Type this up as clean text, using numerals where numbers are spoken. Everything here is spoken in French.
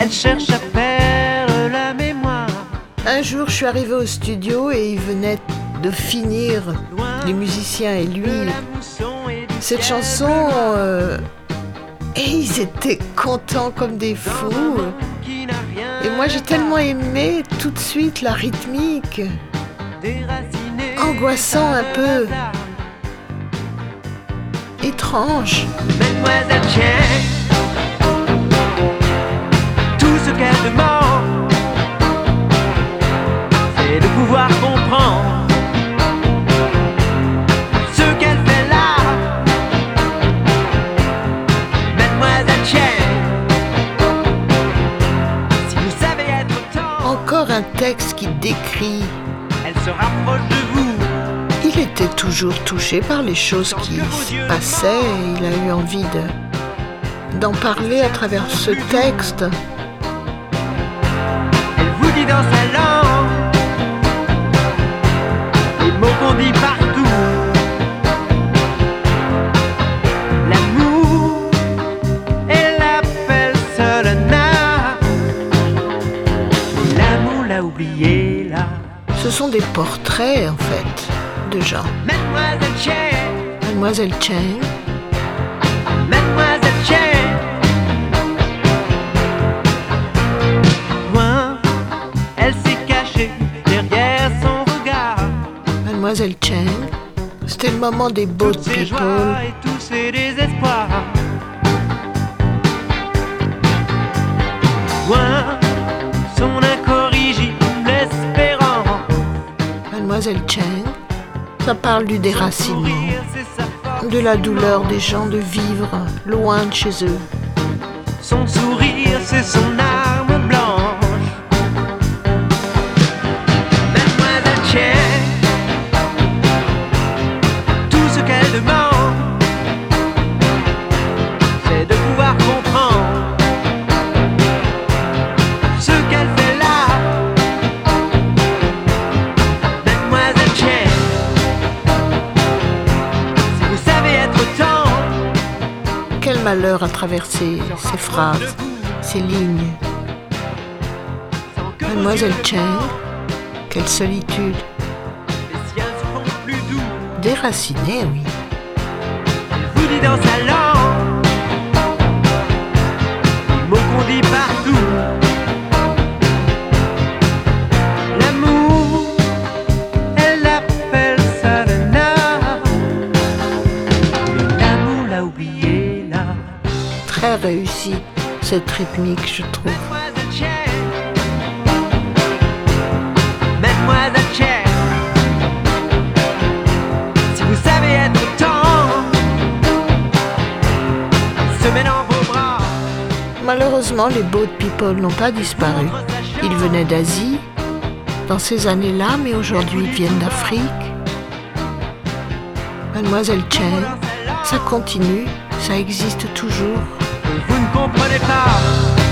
Elle cherche à perdre la mémoire. Un jour, je suis arrivée au studio et ils venaient de finir, les musiciens et lui, cette chanson. Et ils étaient contents comme des fous. Et moi, j'ai tellement aimé tout de suite la rythmique, angoissant un peu, étrange. Mademoiselle Cheng, tout ce qu'elle demande, c'est de pouvoir comprendre ce qu'elle fait là. Mademoiselle Cheng, si vous savez être tendre, Encore un texte qui décrit. elle se rapproche de vous. Il était toujours touché par les choses qui s'y passaient et il a eu envie d'en parler à travers ce texte. Elle vous dit dans sa langue les mots qu'on dit partout. L'amour, elle l'appelle Solana. L'amour l'a oublié là. Ce sont des portraits en fait de gens. Mademoiselle Cheng, Mademoiselle Cheng, Mademoiselle Cheng. Loin, elle s'est cachée derrière son regard. Mademoiselle Cheng, c'était le moment des boat Toutes ses people. joies et tous ses désespoirs. Loin, son incorrigible espérance. Mademoiselle Cheng, ça parle du Son déracinement, sourire, c'est sa force. de la douleur des gens de vivre loin de chez eux. Son sourire, c'est son arme blanche. Mademoiselle Cheng, tout ce qu'elle demande, c'est de pouvoir comprendre ce qu'elle fait là. Mademoiselle Cheng, si vous savez être tendre, Quel malheur à traverser ces phrases, ces lignes. sans que vos Mademoiselle yeux Cheng, quelle solitude. les siens seront plus doux. Déracinée, oui. Vous dit dans sa langue les mots qu'on dit partout. L'amour, elle l'appelle Solana. Mais l'amour l'a oublié là. Très réussie, cette rythmique, je trouve. Mademoiselle Cheng, Mademoiselle Cheng, si vous savez être tendre, se met dans vos bras. Malheureusement, les boat people n'ont pas disparu. Ils venaient d'Asie, dans ces années-là, mais aujourd'hui ils viennent d'Afrique. Mademoiselle Cheng, ça continue, ça existe toujours. Vous ne comprenez pas.